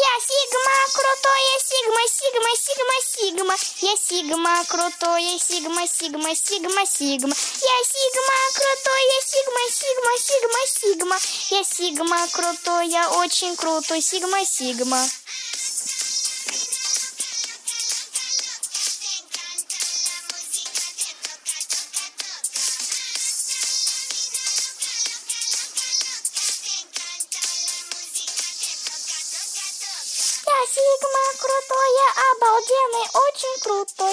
Я сигма, крутое сигма, сигма, сигма, сигма. Я сигма, крутое сигма, сигма, сигма, сигма. Я сигма, крутое сигма, сигма, сигма, сигма. Я сигма, крутое, очень крутой сигма, сигма. Я сигма, крутое, обалденный, очень крутой.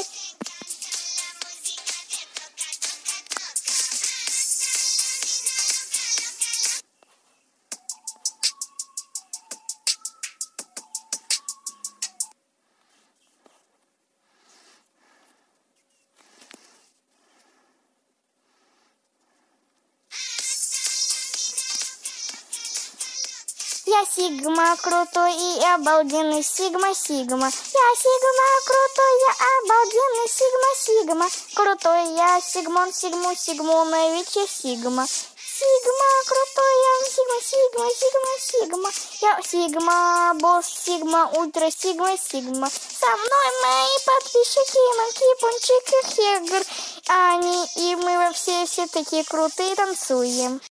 Я сигма, крутой и обалденный, сигма, сигма. Я сигма, крутой, я обалденный, сигма, сигма. Крутой я, сигмон, сигму, сигмоновича, сигма. Сигма, крутой я, сигма, сигма, сигма, сигма. Я сигма, босс, сигма, ультра, сигма, сигма. Со мной мои подписчики, Манки, Пончик и Хегр. Они и мы все такие крутые танцуем.